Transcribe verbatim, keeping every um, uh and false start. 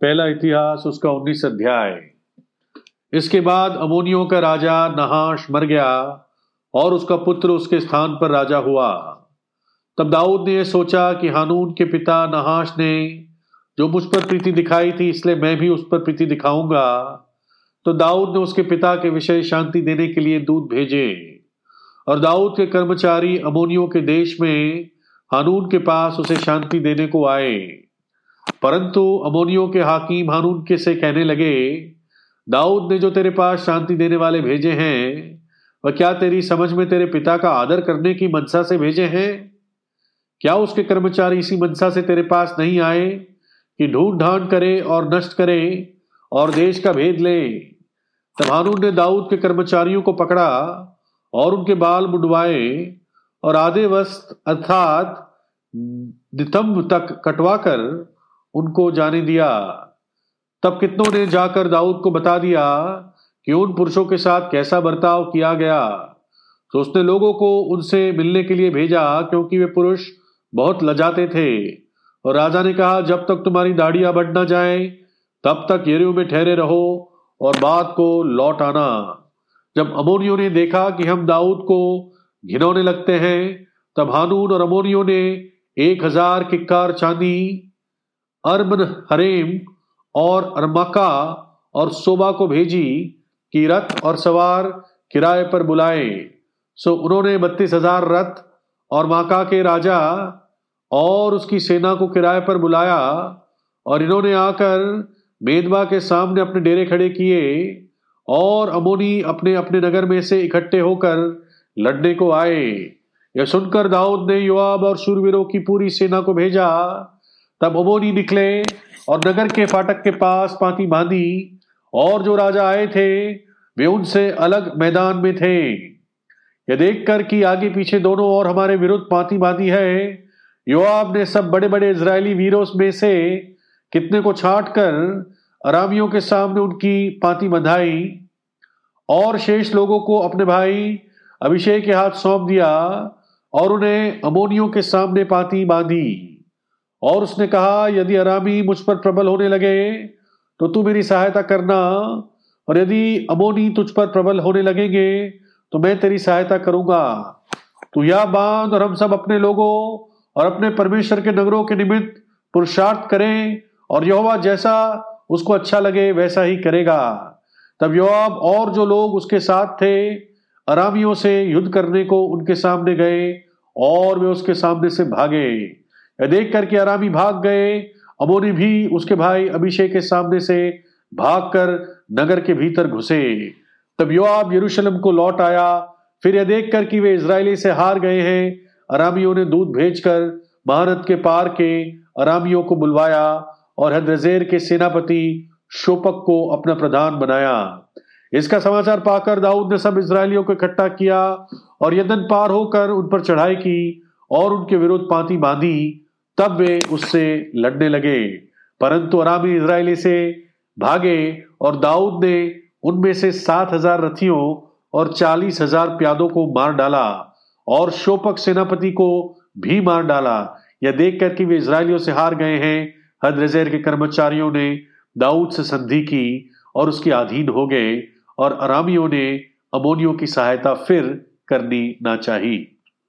पहला इतिहास उसका उन्नीस अध्याय। इसके बाद अमोनियों का राजा नहाश मर गया और उसका पुत्र उसके स्थान पर राजा हुआ। तब दाऊद ने यह सोचा कि हानून के पिता नहाश ने जो मुझ पर प्रीति दिखाई थी, इसलिए मैं भी उस पर प्रीति दिखाऊंगा। तो दाऊद ने उसके पिता के विषय शांति देने के लिए दूत भेजे, और दाऊद के कर्मचारी अमोनियों के देश में हानून के पास उसे शांति देने को आए। परंतु अमोनियों के हाकिम हानून के से कहने लगे, दाऊद ने जो तेरे पास शांति देने वाले भेजे हैं, वह क्या तेरी समझ में तेरे पिता का आदर करने की मनसा से भेजे हैं? क्या उसके कर्मचारी इसी मनसा से तेरे पास नहीं आए कि ढूंढ ढांड करे और नष्ट करे और देश का भेद ले? तब हानून ने दाऊद के कर्मचारियों को पकड़ा और उनके बाल मुंडवाए और आधे वस्त्र अर्थात नितंब तक कटवाकर उनको जाने दिया। तब कितनों ने जाकर दाऊद को बता दिया कि उन पुरुषों के साथ कैसा बर्ताव किया गया। तो उसने लोगों को उनसे मिलने के लिए भेजा, क्योंकि वे पुरुष बहुत लजाते थे। और राजा ने कहा, जब तक तुम्हारी दाढ़ियां बढ़ न जाए तब तक यरीहो में ठहरे रहो और बात को लौट आना। जब अमोनियों ने देखा कि हम दाऊद को घिनौने लगते हैं, तब हानून और अमोनियों ने एक हजार किक्कार चांदी, अरमन हरेम और अरमाका और सोबा को भेजी कि रथ और सवार किराए पर बुलाए। सो उन्होंने बत्तीस हजार रथ और माका के राजा और उसकी सेना को किराए पर बुलाया, और इन्होंने आकर मेदबा के सामने अपने डेरे खड़े किए, और अमोनी अपने अपने नगर में से इकट्ठे होकर लड़ने को आए। यह सुनकर दाऊद ने योआब और शूरवीरों की पूरी सेना को भेजा। तब अमोनी निकले और नगर के फाटक के पास पांति बांधी, और जो राजा आए थे वे उनसे अलग मैदान में थे। यह देखकर कि आगे पीछे दोनों ओर हमारे विरुद्ध पांति बांधी है, योआब ने सब बड़े बड़े इजरायली वीरों में से कितने को छांट कर अरामियों के सामने उनकी पांति बंधाई, और शेष लोगों को अपने भाई अभिषेक के हाथ सौंप दिया, और उन्हें अमोनियों के सामने पांति बांधी। और उसने कहा, यदि अरामी मुझ पर प्रबल होने लगे तो तू मेरी सहायता करना, और यदि अमोनी तुझ पर प्रबल होने लगेंगे तो मैं तेरी सहायता करूंगा। तू यह बांध और हम सब अपने लोगों और अपने परमेश्वर के नगरों के निमित्त पुरुषार्थ करें, और यहोवा जैसा उसको अच्छा लगे वैसा ही करेगा। तब योआब और जो लोग उसके साथ थे अरामियों से युद्ध करने को उनके सामने गए, और वे उसके सामने से भागे। यह देख करके अरामी भाग गए, अमोनी भी उसके भाई अभिषेक के सामने से भागकर नगर के भीतर घुसे। तब योआब यरूशलेम को लौट आया। फिर यह देखकर कि वे इजरायली से हार गए हैं, अरामियों ने दूत भेजकर महानद के पार के अरामियों को बुलवाया, और हदरेजेर के सेनापति शोपक को अपना प्रधान बनाया। इसका समाचार पाकर दाऊद ने सब इजरायलियों को इकट्ठा किया और यरदन पार होकर उन पर चढ़ाई की और उनके विरुद्ध पांति बांधी। तब वे उससे लड़ने लगे, परंतु अरामी इजरायली से भागे, और दाऊद ने उनमें से सात हजार रथियों और चालीस हजार प्यादों को मार डाला, और शोपक सेनापति को भी मार डाला। यह देखकर कि वे इजरायलियों से हार गए हैं, हदरेजेर के कर्मचारियों ने दाऊद से संधि की और उसके अधीन हो गए, और अरामियों ने अमोनियों की सहायता फिर करनी ना चाहिए।